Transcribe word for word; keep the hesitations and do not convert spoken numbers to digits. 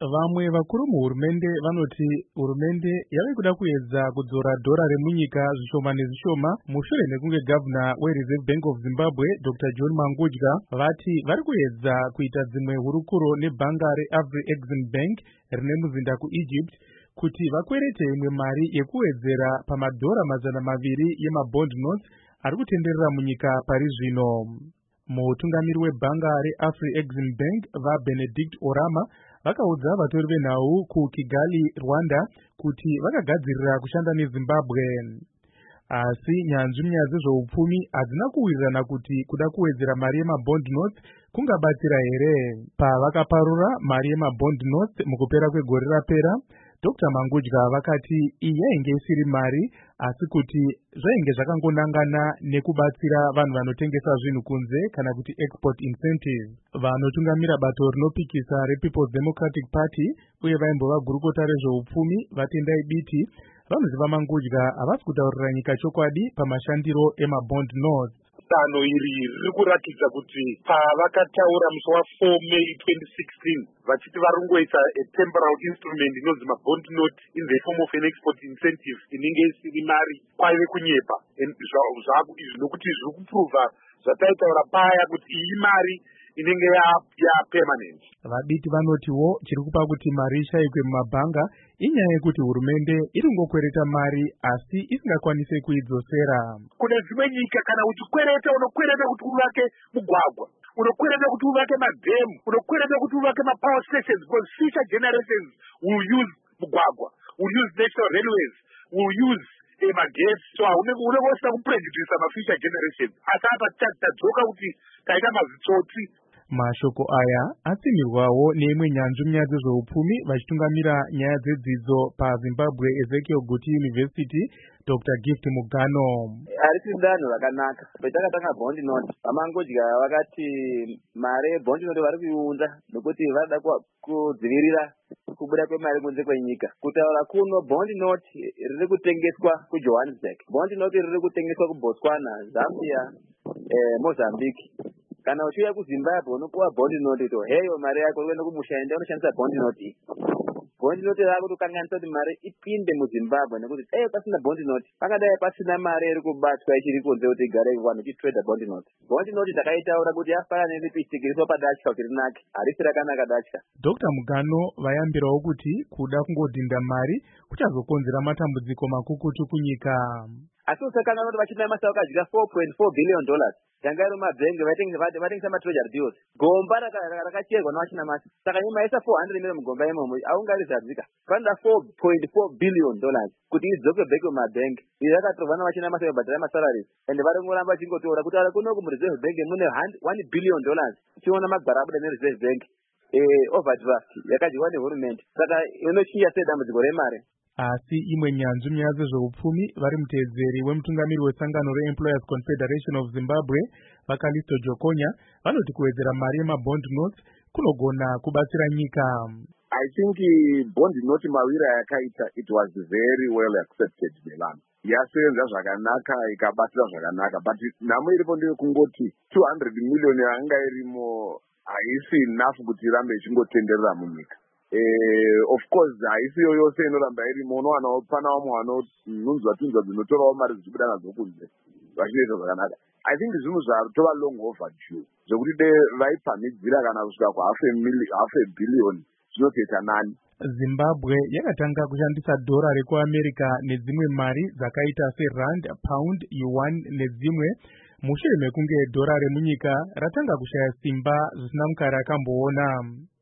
Vamwe vakuru muhurumende vanoti hurumende yave kuda kuedza kudzora dhora remunyika zvishoma nezvishoma mushure mekunge gavana weReserve Bank of Zimbabwe Doctor John Mangudya vati vari kuedza kuita dzimwe hurukuro nebhanga reAfreximbank rine muzinda kuEgypt kuti vakwerete imwe mari yekuwedzera pamadhora mazana maviri yemabond notes ari kutenderera munyika pari zvino. Mutungamiri webhanga reAfreximbank vaBenedict Orama vakaudza vatori venhau kuKigali, Rwanda kuti vakagadzirira kushanda neZimbabwe. Asi nyanzvi munyaya dzezveupfumi hadzina kuwirirana kuti kuda kuwedzera mari yemabond notes kungabatsira here. Pavakaparura mari yemabond notes mukupera kwegore rapera, Doctor Mangudya vakati iyi yainge isiri mari asi kuti zvainge zvakangonangana nekubatsira vanhu vanotengesa zvinhu kunze kana kuti export incentive. Vanotungamira bato rinopikisa rePeople's Democratic Party uye vaimbova gurukota rezveupfumi vatendai biti vanoziva Mangudya havasi kutaurira nyika chokwadi pamashandiro emabond notes. Danho iri riri kuratidza kuti pavakataura musi wa4 May twenty sixteen vachiti vari kungoisa a temporal instrument inonzi mabond note in the form of an export incentive inenge isiri mari kwaive kunyepa zvakuti nokuti zviri kupruva zvataitaura paya kuti iyi mari inenge yapermanent. Vabiti vanotiwo chiri kupa kuti mari ishayikwe mumabhanga inyaya yekuti hurumende iri kungokwereta mari asi isingakwanise kuidzosera. Kune dzimwe nyika kana uchikwereta unokwereta kuti uvake mugwagwa, unokwereta kuti uvake madhemu, unokwereta kuti uvake mapower stations because future generations will use mugwagwa, will use national railways, will use magetsi. So unenge usina kuprejudisa mafuture generations. Asi apa tadzoka kuti taita mazvitsotsi. Mashoko aya atsimirwawo neimwe nyanzvi munyaya dzezveupfumi vachitungamira nyaya dzedzidzo paZimbabwe Ezekiel Guti University Doctor Gift Mugano. Arisi danho rakanaka. Patakatanga bond note Mangudya vakati mare bond note vari kuiunza nokuti vada kudzivirira kubuda kwemari kunze kwenyika. Kutaura kuno bond note riri kutengeswa kuJohannesburg, bond note riri kutengeswa kuBotswana, Zambia, eh, Mozambique. Kana uchiuya kuZimbabwe unopuwa bond note to heyo mari yako uende kumusha ende unoshandisa bond note. Bond note yako tokanganisa kuti mari ipinde muZimbabwe nekuti eh pasina bond note pakadai pasina mari iri kubatwa ichiri kunze kuti igare vanhu vachitrade bond note. Bond note takaitaura kuti yafanana nelipstick iripo padatya kuti rinake, harisi rakanaka datya. Doctor Mugano vayambirawo kuti kuda kungodhinda mari kuchazokonzera matambudziko makukutu kunyika. Asi usakanga kuti vachina masa vakadya four point four billion dollars yanga iri mumabhengi vatengesa matreasury bills. Gomba rakacherwa navachina masa. Saka imaisa four hundred million mugomba imomo aungarizadzika. Panoda four point four billion dollars kuti idzoke back mumabhengi. Izvi zvakatorwa navachina masa vabhadhara masalaries ende vari kungoramba vachingotora kuti ari kuno kuMureserve Bank mune one billion dollars. Tiona magwara abuda neReserve Bank eh overdraft yakadyiwa nehurumende. Saka inochinja sei dambudziko remari. Asi imwe nyanzvi munyaya dzezveupfumi vari muteedzeri wemutungamiri wesangano reEmployers Confederation of Zimbabwe Vakalisto Jokonya vanoti kuwedzera mari yemabond notes kunogona kubatsira nyika. I think bond note mawira yakaita it was very well accepted nevanhu. Yasenza zvakanaka ikabatsira zvakanaka but nhamo iripo ndeye kungoti two hundred million yanga irimo haisi enough kuti irambe ichingotenderera munyika. Eh, of course haisiyo yose inoramba irimo. Unowana pana vamwe vanonzwa tunzwa dzinotorawo mari dzichibuda nadzo kunze vachinoita zvakanaka. I think zvinhu zvatova long overdue zvokuti de vaipamhidzira kana kusvika kuhalf a billion zvinotoita nani. Zimbabwe yakatanga kushandisa dhora rekuAmerica nedzimwe mari dzakaita serand, pound, yuan nedzimwe mushure mekunge dhora remunyika ratanga kushaya simba zvisina mukara akamboona.